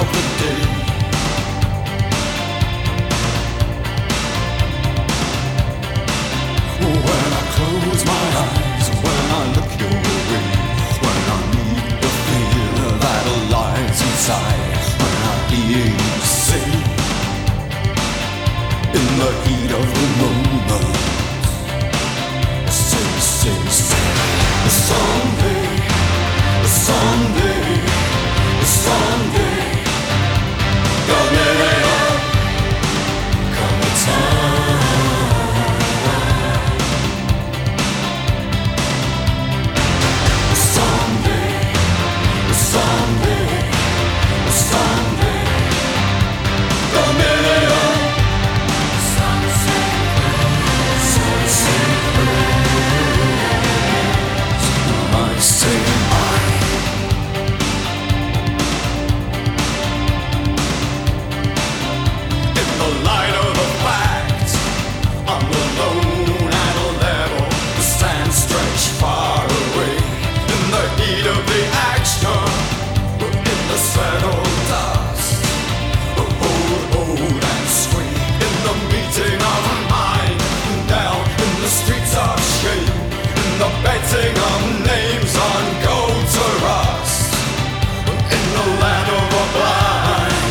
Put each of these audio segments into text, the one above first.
of the day. When I close my eyes, when I look your way, when I meet the fear that lies inside, when I hear you say, in the heat of the moment, say, someday, someday, someday, come a time. Someday, someday, someday, come I say in the light of the facts, I'm alone at a level, the sand stretched far away. In the heat of the action, in the settled dust, hold and swing. In the meeting of mind, down in the streets of shame, in the betting of names on gold to rust, in the land of the blind.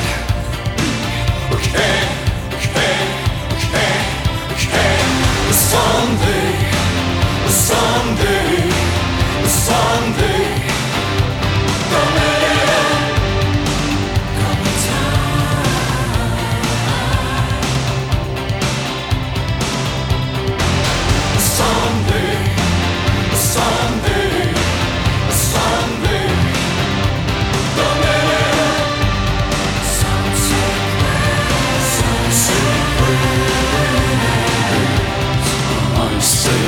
Someday, someday, someday, come a time. Someday, someday, someday, come I say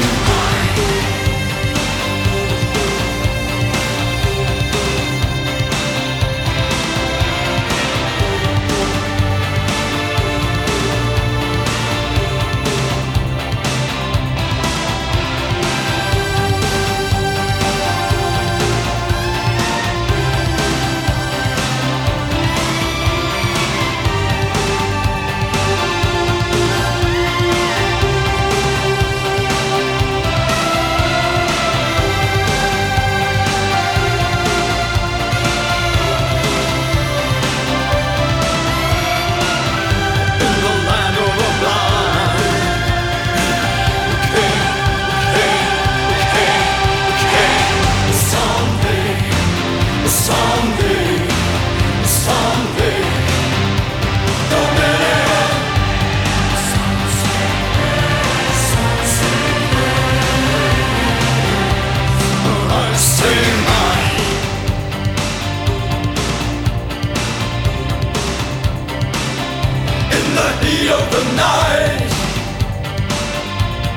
of the night,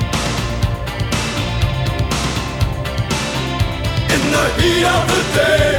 in the heat of the day.